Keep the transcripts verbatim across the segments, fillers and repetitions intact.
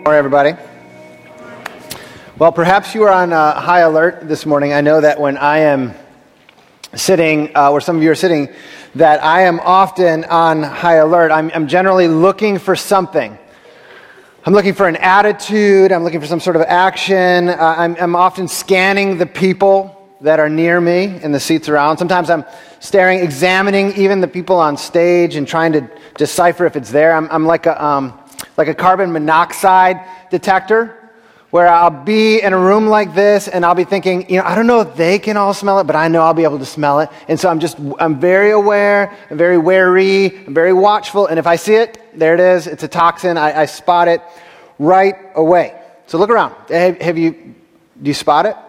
Morning, everybody. Well, perhaps you are on uh, high alert this morning. I know that when I am sitting, uh, where some of you are sitting, that I am often on high alert. I'm, I'm generally looking for something. I'm looking for an attitude. I'm looking for some sort of action. Uh, I'm, I'm often scanning the people that are near me in the seats around. Sometimes I'm staring, examining even the people on stage and trying to decipher if it's there. I'm, I'm like a um, like a carbon monoxide detector, where I'll be in a room like this and I'll be thinking, you know, I don't know if they can all smell it, but I know I'll be able to smell it. And so I'm just, I'm very aware, I'm very wary, I'm very watchful. And if I see it, there it is, it's a toxin, I, I spot it right away. So look around. Have, have you, do you spot it?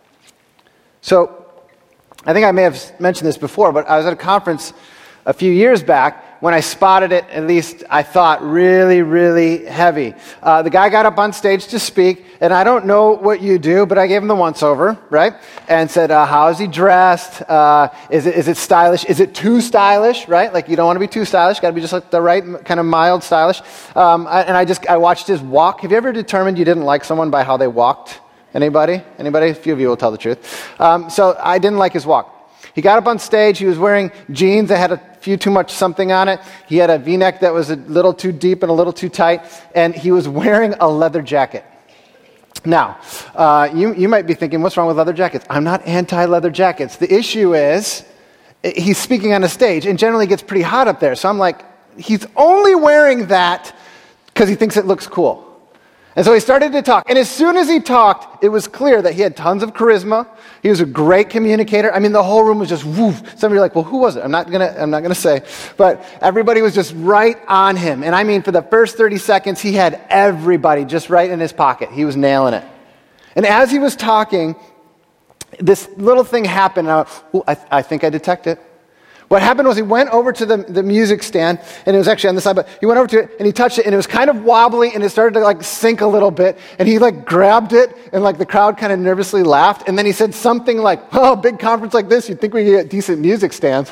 So I think I may have mentioned this before, but I was at a conference a few years back when I spotted it, at least I thought, really, really heavy. Uh, the guy got up on stage to speak, and I don't know what you do, but I gave him the once-over, right? And said, uh, how is he dressed? Uh, is it is it stylish? Is it too stylish, right? Like, you don't want to be too stylish. Got to be just like the right kind of mild stylish. Um, I, and I just, I watched his walk. Have you ever determined you didn't like someone by how they walked? Anybody? Anybody? A few of you will tell the truth. Um, so I didn't like his walk. He got up on stage, he was wearing jeans that had a few too much something on it. He had a V-neck that was a little too deep and a little too tight, and he was wearing a leather jacket. Now, uh, you, you might be thinking, what's wrong with leather jackets? I'm not anti-leather jackets. The issue is, he's speaking on a stage, and generally gets pretty hot up there. So I'm like, he's only wearing that because he thinks it looks cool. And so he started to talk. And as soon as he talked, it was clear that he had tons of charisma. He was a great communicator. I mean, the whole room was just woof. Some of you are like, well, who was it? I'm not gonna, I'm not gonna say. But everybody was just right on him. And I mean, for the first thirty seconds, he had everybody just right in his pocket. He was nailing it. And as he was talking, this little thing happened. And I, I, I think I detect it. What happened was he went over to the, the music stand, and it was actually on the side, but he went over to it, and he touched it, and it was kind of wobbly, and it started to, like, sink a little bit, and he, like, grabbed it, and, like, the crowd kind of nervously laughed, and then he said something like, oh, big conference like this, you'd think we get decent music stands.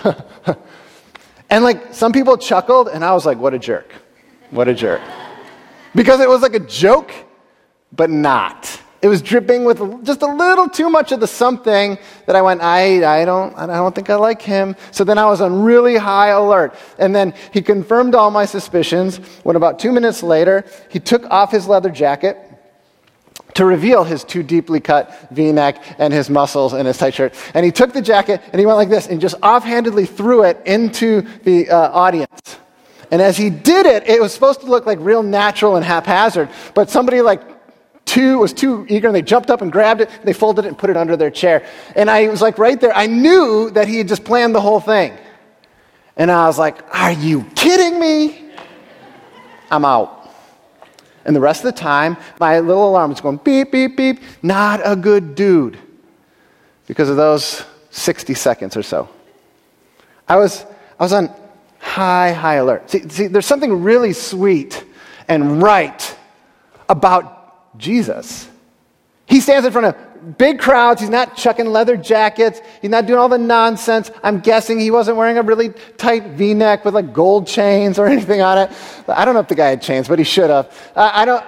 And, like, some people chuckled, and I was like, what a jerk. What a jerk. Because it was like a joke, but not. It was dripping with just a little too much of the something that I went, I, I don't, I don't think I like him. So then I was on really high alert. And then he confirmed all my suspicions when about two minutes later, he took off his leather jacket to reveal his too deeply cut V-neck and his muscles and his tight shirt. And he took the jacket and he went like this and just offhandedly threw it into the uh, audience. And as he did it, it was supposed to look like real natural and haphazard, but somebody like Two was too eager, and they jumped up and grabbed it, and they folded it and put it under their chair. And I was like, right there, I knew that he had just planned the whole thing. And I was like, are you kidding me? I'm out. And the rest of the time, my little alarm was going beep, beep, beep. Not a good dude. Because of those sixty seconds or so. I was, I was on high, high alert. See, see, there's something really sweet and right about Jesus. He stands in front of big crowds. He's not chucking leather jackets. He's not doing all the nonsense. I'm guessing he wasn't wearing a really tight V-neck with like gold chains or anything on it. I don't know if the guy had chains, but he should have. Uh, I don't.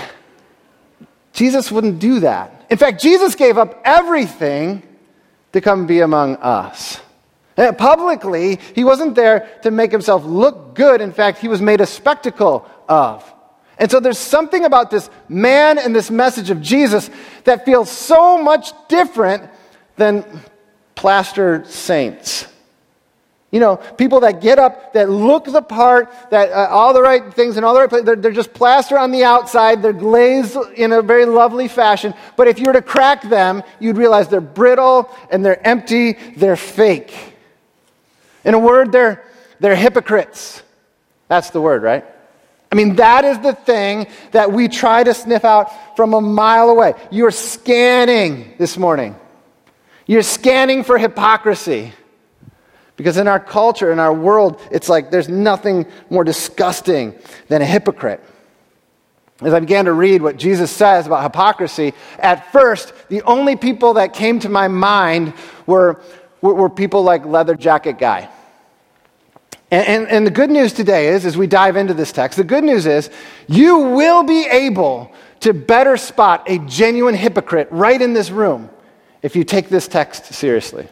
Jesus wouldn't do that. In fact, Jesus gave up everything to come be among us. And publicly, he wasn't there to make himself look good. In fact, he was made a spectacle of. And so there's something about this man and this message of Jesus that feels so much different than plaster saints. You know, people that get up, that look the part, that uh, all the right things and all the right places, they're, they're just plaster on the outside, they're glazed in a very lovely fashion, but if you were to crack them, you'd realize they're brittle and they're empty, they're fake. In a word, they're, they're hypocrites. That's the word, right? I mean, that is the thing that we try to sniff out from a mile away. You're scanning this morning. You're scanning for hypocrisy. Because in our culture, in our world, it's like there's nothing more disgusting than a hypocrite. As I began to read what Jesus says about hypocrisy, at first, the only people that came to my mind were, were, were people like Leather Jacket Guy. And, and, and the good news today is, as we dive into this text, the good news is you will be able to better spot a genuine hypocrite right in this room if you take this text seriously.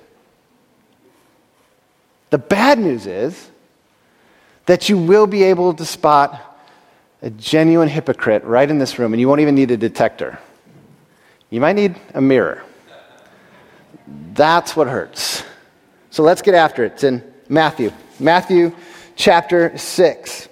The bad news is that you will be able to spot a genuine hypocrite right in this room, and you won't even need a detector. You might need a mirror. That's what hurts. So let's get after it. It's in Matthew. Matthew chapter six,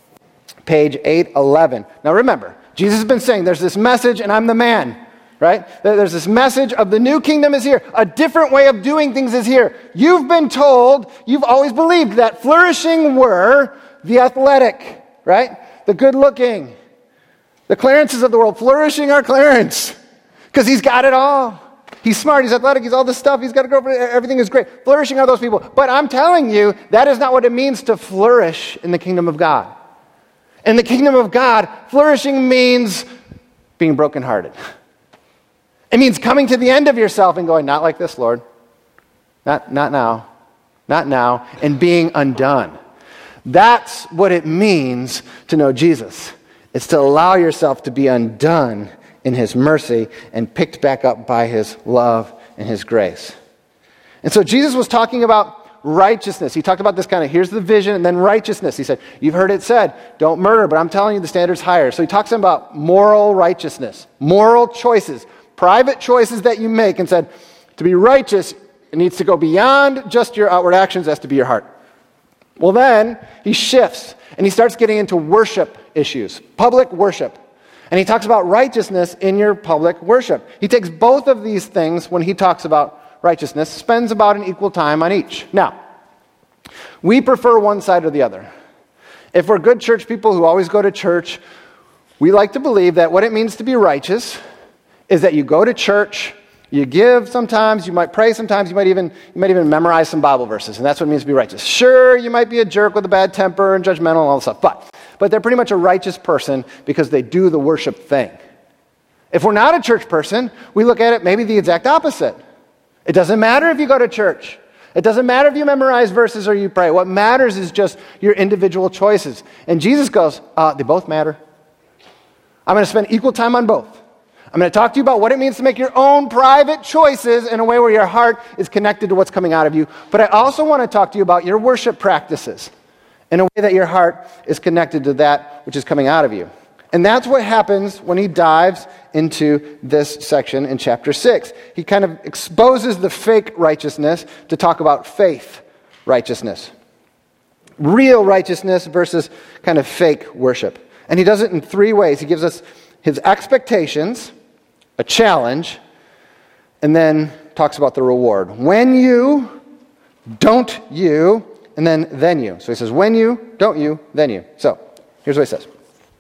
page eight eleven. Now remember, Jesus has been saying there's this message and I'm the man, right? There's this message of the new kingdom is here. A different way of doing things is here. You've been told, you've always believed that flourishing were the athletic, right? The good looking. The Clarences of the world. Flourishing are Clarence because he's got it all. He's smart, he's athletic, he's all this stuff, he's got a girlfriend, everything is great. Flourishing are those people. But I'm telling you, that is not what it means to flourish in the kingdom of God. In the kingdom of God, flourishing means being brokenhearted. It means coming to the end of yourself and going, not like this, Lord. Not, not now. Not now. And being undone. That's what it means to know Jesus. It's to allow yourself to be undone in his mercy and picked back up by his love and his grace. And so Jesus was talking about righteousness. He talked about this kind of, here's the vision, and then righteousness. He said, you've heard it said, don't murder, but I'm telling you the standard's higher. So he talks about moral righteousness, moral choices, private choices that you make, and said, to be righteous, it needs to go beyond just your outward actions, it has to be your heart. Well then, he shifts, and he starts getting into worship issues, public worship. And he talks about righteousness in your public worship. He takes both of these things when he talks about righteousness, spends about an equal time on each. Now, we prefer one side or the other. If we're good church people who always go to church, we like to believe that what it means to be righteous is that you go to church, you give sometimes, you might pray sometimes, you might even you might even memorize some Bible verses, and that's what it means to be righteous. Sure, you might be a jerk with a bad temper and judgmental and all this stuff, but But they're pretty much a righteous person because they do the worship thing. If we're not a church person, we look at it maybe the exact opposite. It doesn't matter if you go to church. It doesn't matter if you memorize verses or you pray. What matters is just your individual choices. And Jesus goes, uh, they both matter. I'm going to spend equal time on both. I'm going to talk to you about what it means to make your own private choices in a way where your heart is connected to what's coming out of you. But I also want to talk to you about your worship practices in a way that your heart is connected to that which is coming out of you. And that's what happens when he dives into this section in chapter six. He kind of exposes the fake righteousness to talk about faith righteousness. Real righteousness versus kind of fake worship. And he does it in three ways. He gives us his expectations, a challenge, and then talks about the reward. When you, don't you, and then then you. So he says, when you, don't you, then you. So here's what he says.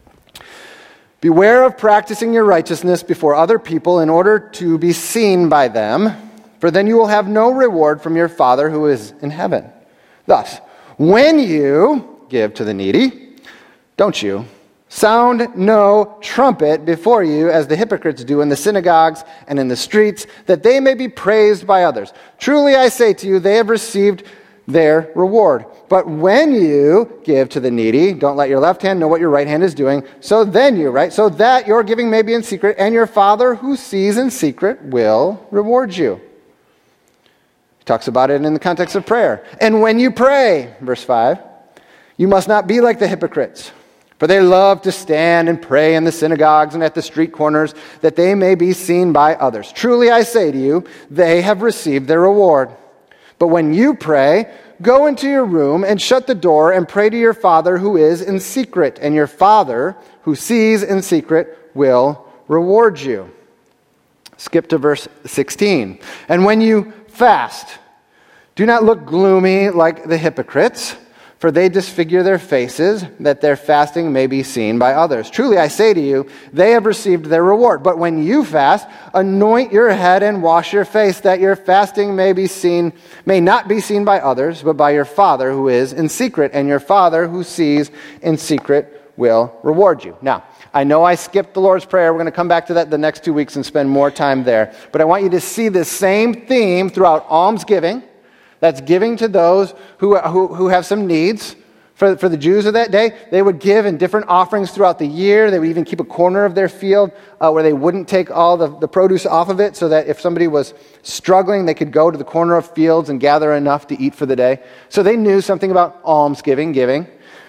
Beware of practicing your righteousness before other people in order to be seen by them, for then you will have no reward from your Father who is in heaven. Thus, when you give to the needy, don't you sound no trumpet before you as the hypocrites do in the synagogues and in the streets, that they may be praised by others. Truly I say to you, they have received their reward. But when you give to the needy, don't let your left hand know what your right hand is doing. So then you, right? So that your giving may be in secret, and your Father who sees in secret will reward you. He talks about it in the context of prayer. And when you pray, verse five, you must not be like the hypocrites, for they love to stand and pray in the synagogues and at the street corners, that they may be seen by others. Truly I say to you, they have received their reward. But when you pray, go into your room and shut the door and pray to your Father who is in secret, and your Father who sees in secret will reward you. Skip to verse sixteen. And when you fast, do not look gloomy like the hypocrites, for they disfigure their faces, that their fasting may be seen by others. Truly I say to you, they have received their reward. But when you fast, anoint your head and wash your face, that your fasting may be seen, may not be seen by others, but by your Father who is in secret, and your Father who sees in secret will reward you. Now, I know I skipped the Lord's Prayer. We're going to come back to that the next two weeks and spend more time there. But I want you to see the same theme throughout almsgiving. That's giving to those who, who, who have some needs, For, for the Jews of that day, they would give in different offerings throughout the year. They would even keep a corner of their field uh, where they wouldn't take all the, the produce off of it, so that if somebody was struggling, they could go to the corner of fields and gather enough to eat for the day. So they knew something about almsgiving, giving.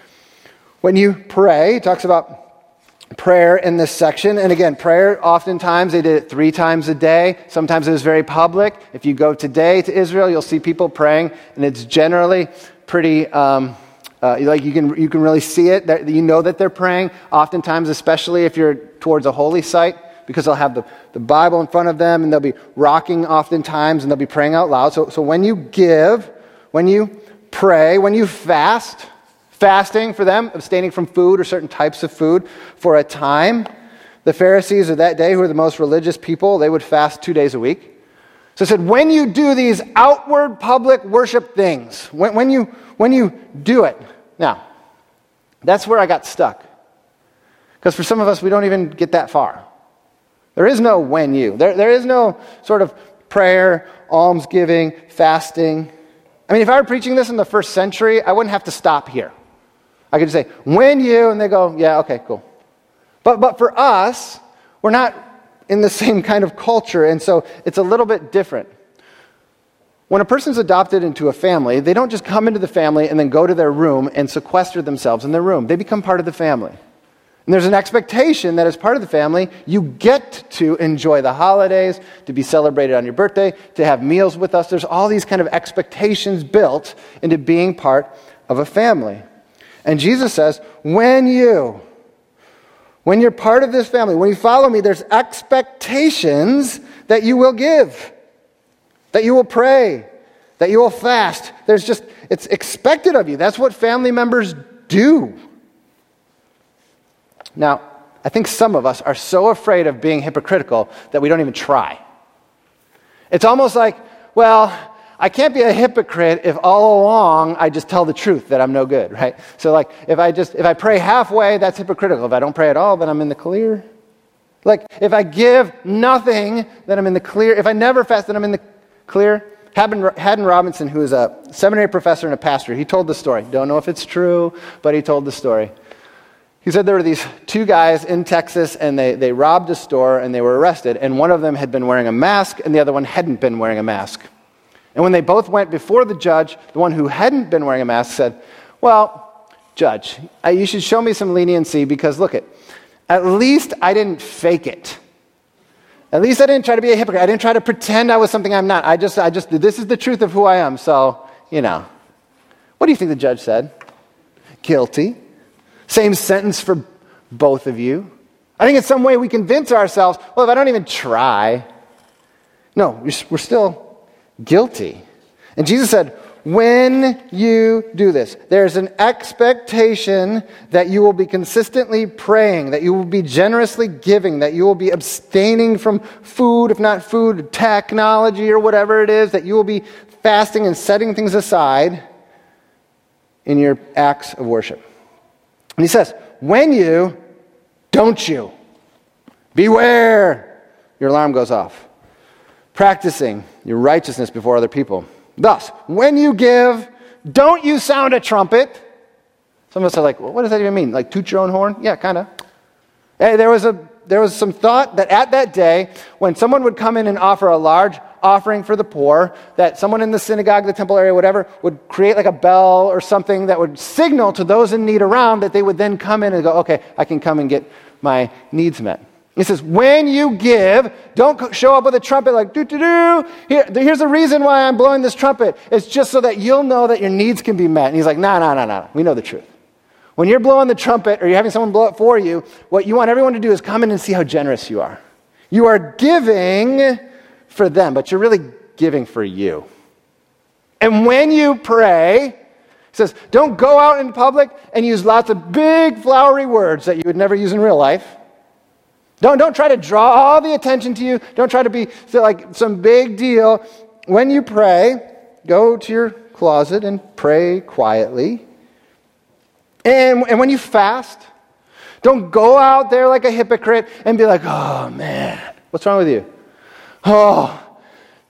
When you pray, it talks about prayer in this section. And again, prayer, oftentimes they did it three times a day. Sometimes it was very public. If you go today to Israel, you'll see people praying, and it's generally pretty... Um, Uh, like you can you can really see it. That you know that they're praying. Oftentimes, especially if you're towards a holy site, because they'll have the, the Bible in front of them, and they'll be rocking oftentimes, and they'll be praying out loud. So, so when you give, when you pray, when you fast, fasting for them, abstaining from food or certain types of food for a time, the Pharisees of that day, who were the most religious people, they would fast two days a week. So it said, when you do these outward public worship things, when, when you when you do it. Now, that's where I got stuck. Because for some of us, we don't even get that far. There is no when you. There, there is no sort of prayer, almsgiving, fasting. I mean, if I were preaching this in the first century, I wouldn't have to stop here. I could just say, when you, and they go, yeah, okay, cool. But but for us, we're not in the same kind of culture, and so it's a little bit different. When a person's adopted into a family, they don't just come into the family and then go to their room and sequester themselves in their room. They become part of the family. And there's an expectation that as part of the family, you get to enjoy the holidays, to be celebrated on your birthday, to have meals with us. There's all these kind of expectations built into being part of a family. And Jesus says, when you, when you're part of this family, when you follow me, there's expectations that you will give. That you will pray, that you will fast. There's just, it's expected of you. That's what family members do. Now, I think some of us are so afraid of being hypocritical that we don't even try. It's almost like, well, I can't be a hypocrite if all along I just tell the truth that I'm no good, right? So like, if I just, if I pray halfway, that's hypocritical. If I don't pray at all, then I'm in the clear. Like, if I give nothing, then I'm in the clear. If I never fast, then I'm in the clear. Haddon Robinson, who is a seminary professor and a pastor, he told the story. Don't know if it's true, but he told the story. He said there were these two guys in Texas, and they, they robbed a store, and they were arrested, and one of them had been wearing a mask, and the other one hadn't been wearing a mask. And when they both went before the judge, the one who hadn't been wearing a mask said, well, judge, you should show me some leniency, because look it, at least I didn't fake it. At least I didn't try to be a hypocrite. I didn't try to pretend I was something I'm not. I just, I just, this is the truth of who I am. So, you know. What do you think the judge said? Guilty. Same sentence for both of you. I think in some way we convince ourselves, well, if I don't even try. No, we're still guilty. And Jesus said, when you do this, there's an expectation that you will be consistently praying, that you will be generously giving, that you will be abstaining from food, if not food, technology or whatever it is, that you will be fasting and setting things aside in your acts of worship. And he says, when you, don't you. Beware. Your alarm goes off. Practicing your righteousness before other people. Thus, when you give, don't you sound a trumpet. Some of us are like, well, what does that even mean? Like toot your own horn? Yeah, kind of. Hey, there was a there was some thought that at that day, when someone would come in and offer a large offering for the poor, that someone in the synagogue, the temple area, whatever, would create like a bell or something that would signal to those in need around that they would then come in and go, okay, I can come and get my needs met. He says, when you give, don't show up with a trumpet like, doo-doo-doo. Here, here's the reason why I'm blowing this trumpet. It's just so that you'll know that your needs can be met. And he's like, no, no, no, no. We know the truth. When you're blowing the trumpet or you're having someone blow it for you, what you want everyone to do is come in and see how generous you are. You are giving for them, but you're really giving for you. And when you pray, he says, don't go out in public and use lots of big flowery words that you would never use in real life. Don't, don't try to draw all the attention to you. Don't try to be like some big deal. When you pray, go to your closet and pray quietly. And, and when you fast, don't go out there like a hypocrite and be like, oh man, what's wrong with you? Oh,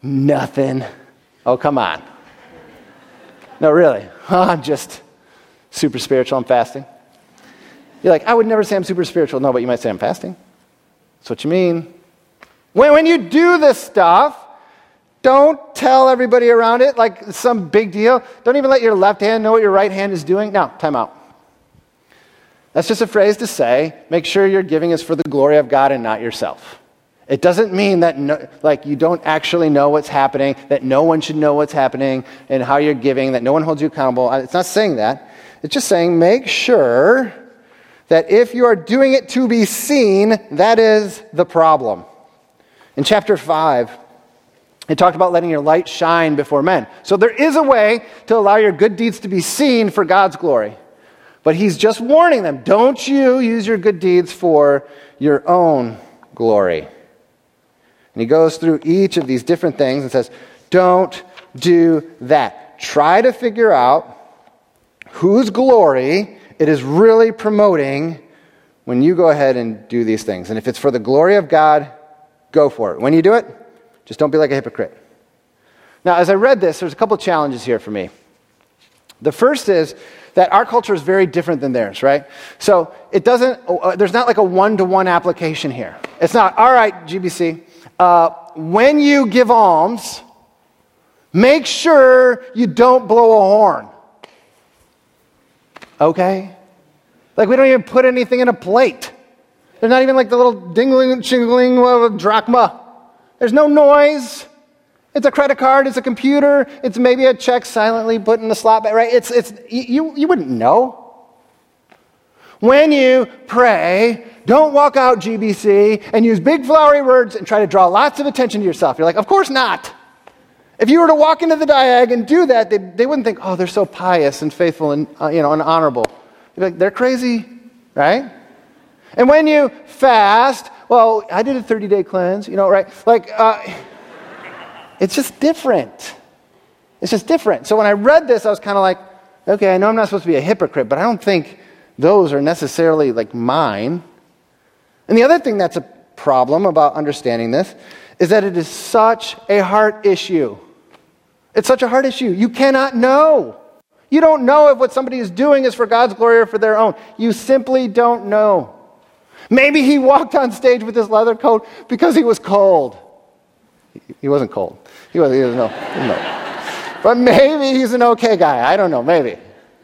nothing. Oh, come on. No, really. Oh, I'm just super spiritual, I'm fasting. You're like, I would never say I'm super spiritual. No, but you might say I'm fasting. That's what you mean. When, when you do this stuff, don't tell everybody around it like it's some big deal. Don't even let your left hand know what your right hand is doing. No, time out. That's just a phrase to say, make sure your giving is for the glory of God and not yourself. It doesn't mean that no, like you don't actually know what's happening, that no one should know what's happening and how you're giving, that no one holds you accountable. It's not saying that. It's just saying make sure that if you are doing it to be seen, that is the problem. In chapter five, it talked about letting your light shine before men. So there is a way to allow your good deeds to be seen for God's glory. But he's just warning them, don't you use your good deeds for your own glory. And he goes through each of these different things and says, don't do that. Try to figure out whose glory it is really promoting when you go ahead and do these things. And if it's for the glory of God, go for it. When you do it, just don't be like a hypocrite. Now, as I read this, there's a couple challenges here for me. The first is that our culture is very different than theirs, right? So it doesn't, uh, there's not like a one-to-one application here. It's not, all right, G B C, uh, when you give alms, make sure you don't blow a horn. Okay? Like we don't even put anything in a plate. There's not even like the little dingling, shingling of a drachma. There's no noise. It's a credit card, it's a computer, it's maybe a check silently put in the slot bag, right? It's, it's, you, you wouldn't know. When you pray, don't walk out G B C and use big flowery words and try to draw lots of attention to yourself. You're like, of course not. If you were to walk into the diag and do that, they, they wouldn't think, oh, they're so pious and faithful and, uh, you know, and honorable. You'd be like, they're crazy, right? And when you fast, well, I did a thirty-day cleanse, you know, right? Like, uh, it's just different. It's just different. So when I read this, I was kind of like, okay, I know I'm not supposed to be a hypocrite, but I don't think those are necessarily like mine. And the other thing that's a problem about understanding this is that it is such a heart issue. It's such a heart issue. You cannot know. You don't know if what somebody is doing is for God's glory or for their own. You simply don't know. Maybe he walked on stage with his leather coat because he was cold. He wasn't cold. He was, he was no, no. But maybe he's an okay guy. I don't know, maybe.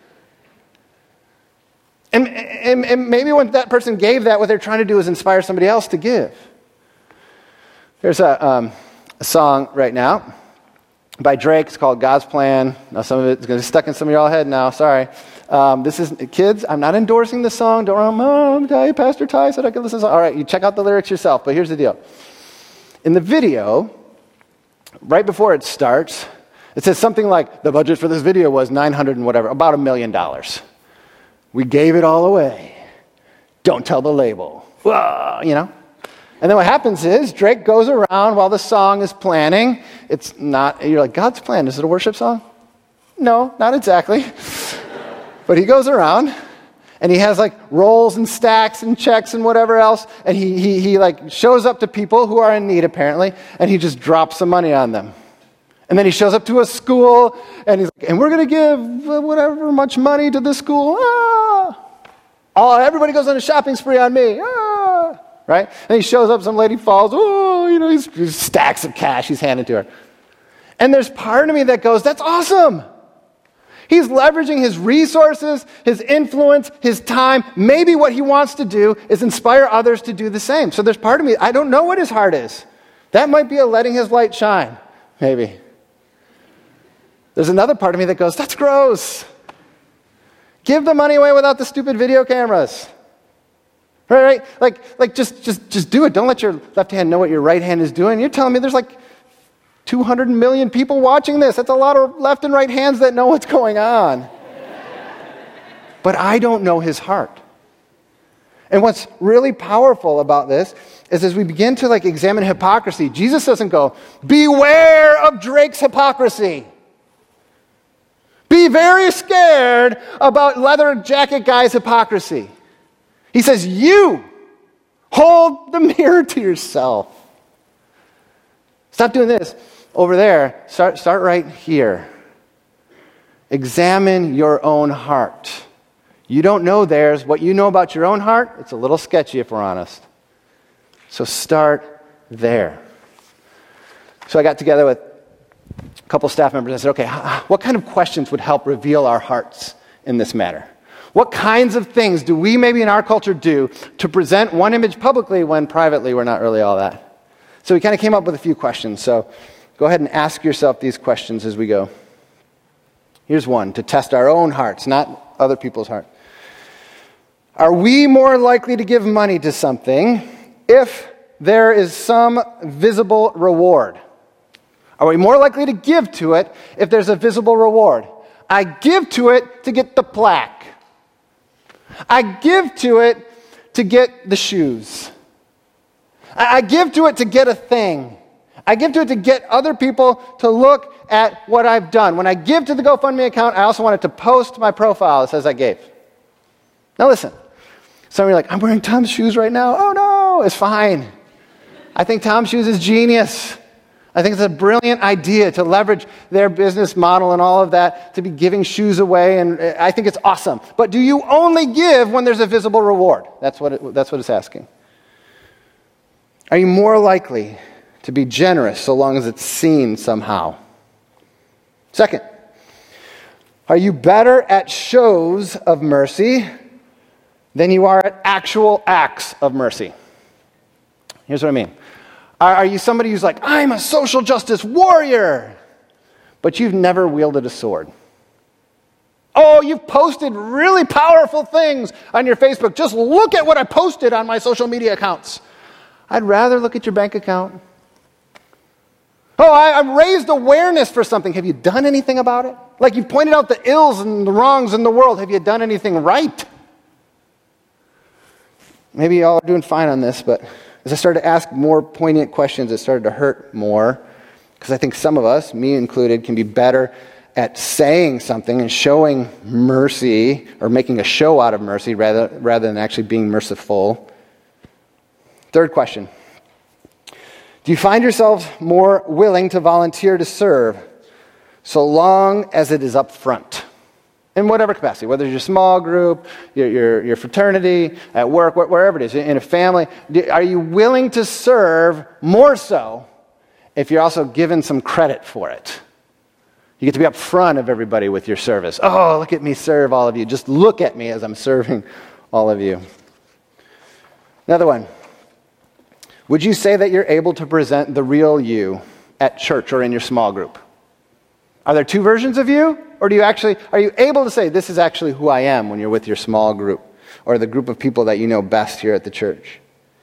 And, and, and maybe when that person gave that, what they're trying to do is inspire somebody else to give. There's a, um, a song right now by Drake. It's called God's Plan. Now some of it's going to be stuck in some of y'all head now. Sorry. Um, this is, kids, I'm not endorsing the song. Don't run, Mom, Ty, Pastor Ty said I could listen to this. All right, you check out the lyrics yourself. But here's the deal. In the video, right before it starts, it says something like, the budget for this video was nine hundred and whatever, about a million dollars. We gave it all away. Don't tell the label. Whoa, you know? And then what happens is Drake goes around while the song is planning. It's not, you're like, God's plan, is it a worship song? No, not exactly. But he goes around and he has like rolls and stacks and checks and whatever else. And he, he, he like shows up to people who are in need apparently. And he just drops some money on them. And then he shows up to a school and he's like, and we're going to give whatever much money to this school. Ah! Oh, everybody goes on a shopping spree on me. Ah! Right? And he shows up, some lady falls. Oh, you know, he's, he's stacks of cash he's handing to her. And there's part of me that goes, that's awesome. He's leveraging his resources, his influence, his time. Maybe what he wants to do is inspire others to do the same. So there's part of me, I don't know what his heart is. That might be a letting his light shine, maybe. There's another part of me that goes, that's gross. Give the money away without the stupid video cameras. Right, right? Like, like just, just, just do it. Don't let your left hand know what your right hand is doing. You're telling me there's like two hundred million people watching this. That's a lot of left and right hands that know what's going on. But I don't know his heart. And what's really powerful about this is as we begin to like examine hypocrisy, Jesus doesn't go, beware of Drake's hypocrisy. Be very scared about leather jacket guy's hypocrisy. He says, you hold the mirror to yourself. Stop doing this over there. Start, start right here. Examine your own heart. You don't know theirs. What you know about your own heart, it's a little sketchy if we're honest. So start there. So I got together with a couple staff members and I said, okay, what kind of questions would help reveal our hearts in this matter? What kinds of things do we maybe in our culture do to present one image publicly when privately we're not really all that? So we kind of came up with a few questions. So go ahead and ask yourself these questions as we go. Here's one to test our own hearts, not other people's hearts. Are we more likely to give money to something if there is some visible reward? Are we more likely to give to it if there's a visible reward? I give to it to get the plaque. I give to it to get the shoes. I, I give to it to get a thing. I give to it to get other people to look at what I've done. When I give to the GoFundMe account, I also want it to post my profile that says I gave. Now listen, some of you are like, I'm wearing Tom's shoes right now. Oh no, it's fine. I think Tom's shoes is genius. I think it's a brilliant idea to leverage their business model and all of that to be giving shoes away, and I think it's awesome. But do you only give when there's a visible reward? That's what it, that's what it's asking. Are you more likely to be generous so long as it's seen somehow? Second, are you better at shows of mercy than you are at actual acts of mercy? Here's what I mean. Are you somebody who's like, I'm a social justice warrior, but you've never wielded a sword? Oh, you've posted really powerful things on your Facebook. Just look at what I posted on my social media accounts. I'd rather look at your bank account. Oh, I, I've raised awareness for something. Have you done anything about it? Like you've pointed out the ills and the wrongs in the world. Have you done anything right? Maybe y'all are doing fine on this, but as I started to ask more poignant questions, it started to hurt more, because I think some of us, me included, can be better at saying something and showing mercy or making a show out of mercy rather, rather than actually being merciful. Third question. Do you find yourselves more willing to volunteer to serve so long as it is up front? In whatever capacity, whether it's your small group, your, your, your fraternity, at work, wherever it is, in a family, are you willing to serve more so if you're also given some credit for it? You get to be up front of everybody with your service. Oh, look at me serve all of you. Just look at me as I'm serving all of you. Another one. Would you say that you're able to present the real you at church or in your small group? Are there two versions of you? Or do you actually, are you able to say, this is actually who I am when you're with your small group or the group of people that you know best here at the church?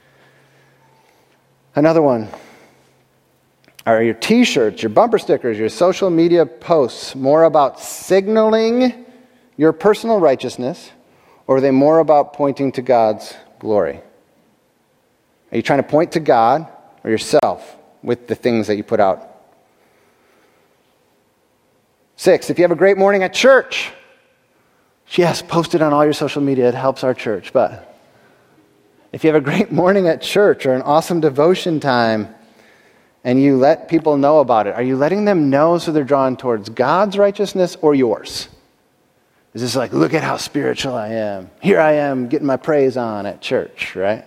Another one. Are your t-shirts, your bumper stickers, your social media posts more about signaling your personal righteousness, or are they more about pointing to God's glory? Are you trying to point to God or yourself with the things that you put out? Six, if you have a great morning at church, yes, post it on all your social media. It helps our church. But if you have a great morning at church or an awesome devotion time and you let people know about it, are you letting them know so they're drawn towards God's righteousness or yours? Is this like, look at how spiritual I am. Here I am getting my praise on at church, right?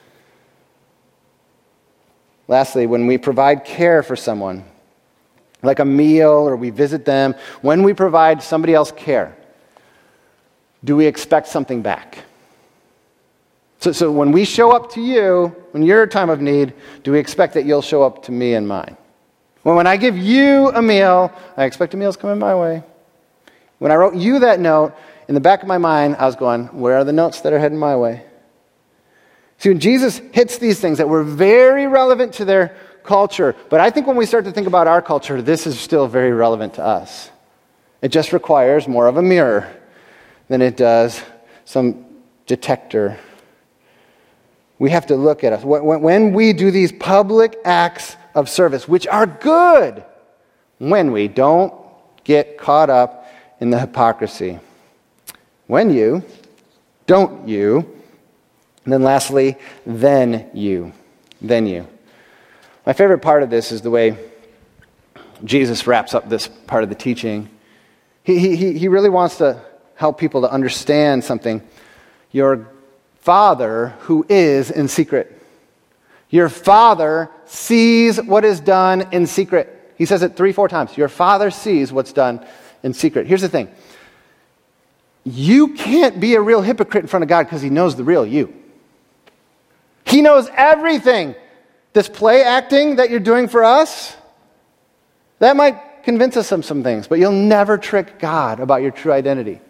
Lastly, when we provide care for someone, like a meal or we visit them, when we provide somebody else care, do we expect something back? So, so when we show up to you, when you're a time of need, do we expect that you'll show up to me and mine? Well, when I give you a meal, I expect a meal's coming my way. When I wrote you that note, in the back of my mind, I was going, where are the notes that are heading my way? See, when Jesus hits these things that were very relevant to their culture, but I think when we start to think about our culture, this is still very relevant to us. It just requires more of a mirror than it does some detector. We have to look at us. When we do these public acts of service, which are good, when we don't get caught up in the hypocrisy. When you, don't you, and then lastly, then you, then you. My favorite part of this is the way Jesus wraps up this part of the teaching. He, he, he really wants to help people to understand something. Your Father who is in secret. Your Father sees what is done in secret. He says it three, four times. Your Father sees what's done in secret. Here's the thing. You can't be a real hypocrite in front of God because he knows the real you. He knows everything. This play acting that you're doing for us, that might convince us of some things, but you'll never trick God about your true identity.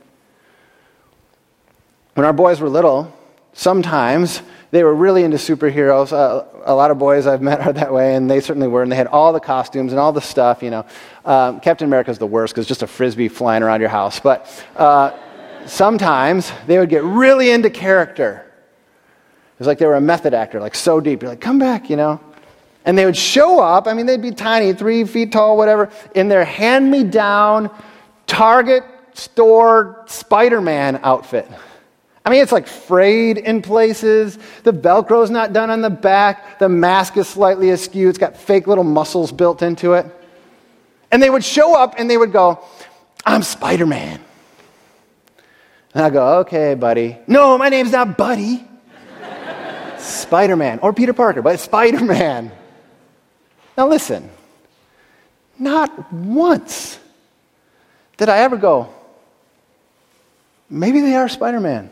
When our boys were little, sometimes they were really into superheroes. Uh, a lot of boys I've met are that way, and they certainly were. And they had all the costumes and all the stuff, you know. Um, Captain America's the worst because it's just a frisbee flying around your house. But uh, sometimes they would get really into character. It was like they were a method actor, like so deep. You're like, come back, you know. And they would show up. I mean, they'd be tiny, three feet tall, whatever, in their hand-me-down Target store Spider-Man outfit. I mean, it's like frayed in places. The Velcro's not done on the back. The mask is slightly askew. It's got fake little muscles built into it. And they would show up and they would go, I'm Spider-Man. And I go, okay, buddy. No, my name's not Buddy. Spider-Man. Or Peter Parker, but it's Spider-Man. Now listen. Not once did I ever go, maybe they are Spider-Man.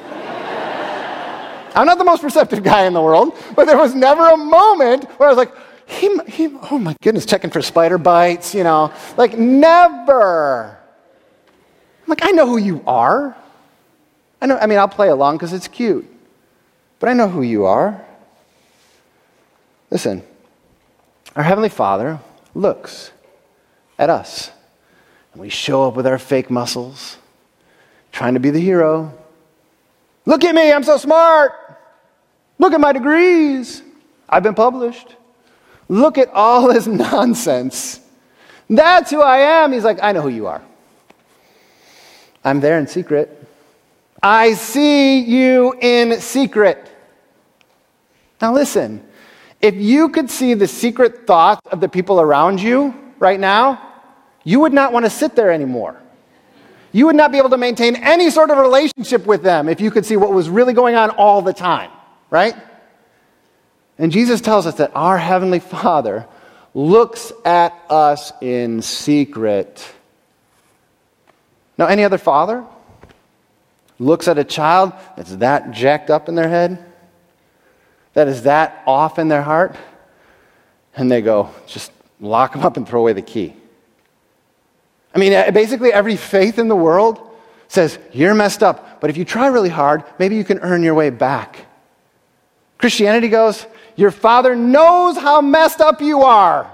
I'm not the most perceptive guy in the world, but there was never a moment where I was like, he, he, oh my goodness, checking for spider bites, you know. Like, never. I'm like, I know who you are. I know. I mean, I'll play along because it's cute. But I know who you are. Listen, our Heavenly Father looks at us. And we show up with our fake muscles, trying to be the hero. Look at me, I'm so smart. Look at my degrees. I've been published. Look at all this nonsense. That's who I am. He's like, I know who you are. I'm there in secret. I see you in secret. Now listen, if you could see the secret thoughts of the people around you right now, you would not want to sit there anymore. You would not be able to maintain any sort of relationship with them if you could see what was really going on all the time, right? And Jesus tells us that our Heavenly Father looks at us in secret. Now, any other father looks at a child that's that jacked up in their head, that is that off in their heart, and they go, just lock them up and throw away the key. I mean, basically every faith in the world says, you're messed up, but if you try really hard, maybe you can earn your way back. Christianity goes, your Father knows how messed up you are.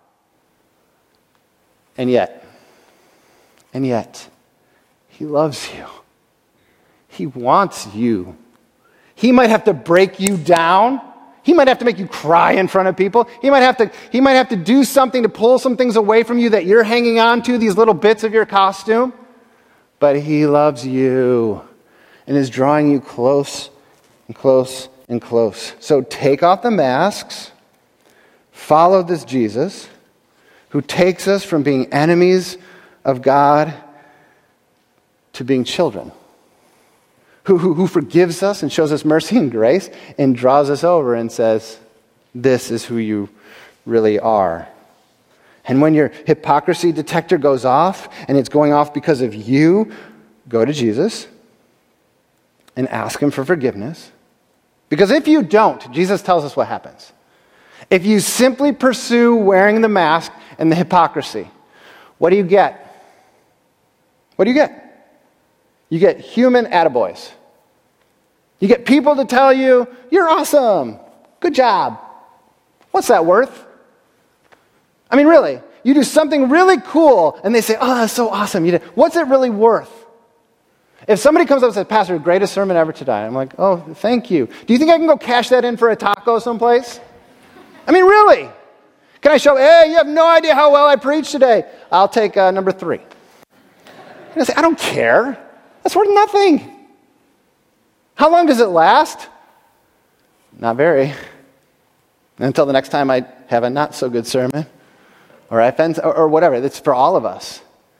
And yet, and yet, He loves you. He wants you. He might have to break you down. He might have to make you cry in front of people. He might have to, he might have to do something to pull some things away from you that you're hanging on to, these little bits of your costume. But He loves you and is drawing you close and close and close. So take off the masks. Follow this Jesus who takes us from being enemies of God to being children. Who, who, who forgives us and shows us mercy and grace and draws us over and says, this is who you really are. And when your hypocrisy detector goes off, and it's going off because of you, go to Jesus and ask Him for forgiveness. Because if you don't, Jesus tells us what happens. If you simply pursue wearing the mask and the hypocrisy, what do you get? What do you get? You get human attaboys. You get people to tell you, you're awesome. Good job. What's that worth? I mean, really, you do something really cool, and they say, oh, that's so awesome. You did. What's it really worth? If somebody comes up and says, Pastor, greatest sermon ever today, I'm like, oh, thank you. Do you think I can go cash that in for a taco someplace? I mean, really? Can I show, hey, you have no idea how well I preached today. I'll take uh, number three. And I say, I don't care. That's worth nothing. How long does it last? Not very. Until the next time I have a not so good sermon, or I offend, or, or whatever. It's for all of us.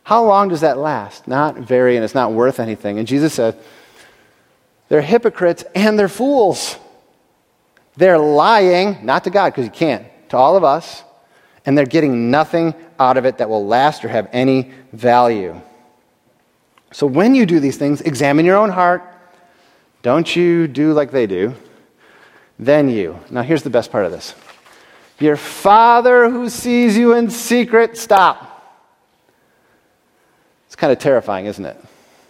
How long does that last? Not very, and it's not worth anything. And Jesus said, they're hypocrites and they're fools. They're lying, not to God, because you can't, to all of us, and they're getting nothing out of it that will last or have any value. So when you do these things, examine your own heart. Don't you do like they do. Then you. Now here's the best part of this. Your Father who sees you in secret, stop. It's kind of terrifying, isn't it?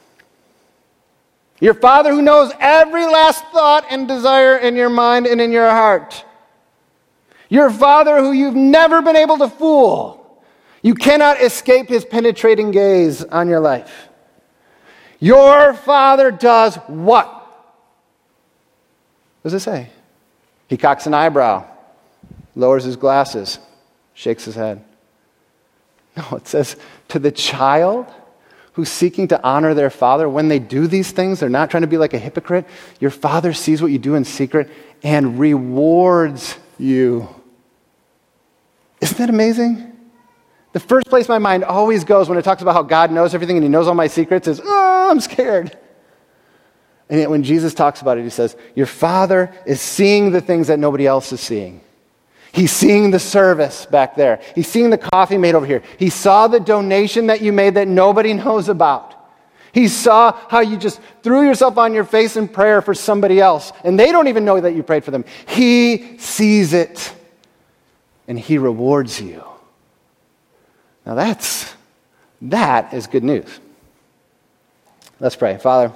Your Father who knows every last thought and desire in your mind and in your heart. Your Father who you've never been able to fool. You cannot escape his penetrating gaze on your life. Your Father does what? What does it say? He cocks an eyebrow, lowers his glasses, shakes his head. No, it says to the child who's seeking to honor their father, when they do these things, they're not trying to be like a hypocrite. Your Father sees what you do in secret and rewards you. Isn't that amazing? The first place my mind always goes when it talks about how God knows everything and he knows all my secrets is, oh, I'm scared. And yet when Jesus talks about it, he says, your Father is seeing the things that nobody else is seeing. He's seeing the service back there. He's seeing the coffee made over here. He saw the donation that you made that nobody knows about. He saw how you just threw yourself on your face in prayer for somebody else, and they don't even know that you prayed for them. He sees it, and he rewards you. Now that's, that is good news. Let's pray. Father,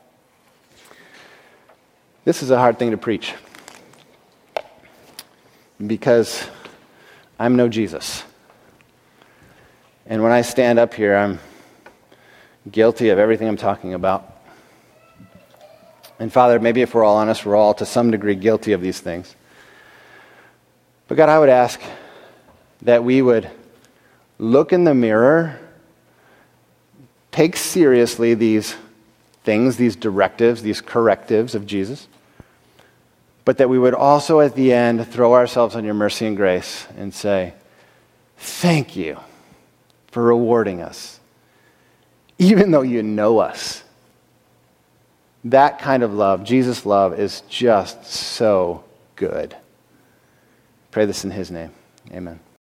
this is a hard thing to preach, because I'm no Jesus. And when I stand up here, I'm guilty of everything I'm talking about. And Father, maybe if we're all honest, we're all to some degree guilty of these things. But God, I would ask that we would look in the mirror, take seriously these things, these directives, these correctives of Jesus, but that we would also at the end throw ourselves on your mercy and grace and say, thank you for rewarding us, even though you know us. That kind of love, Jesus' love, is just so good. Pray this in his name. Amen.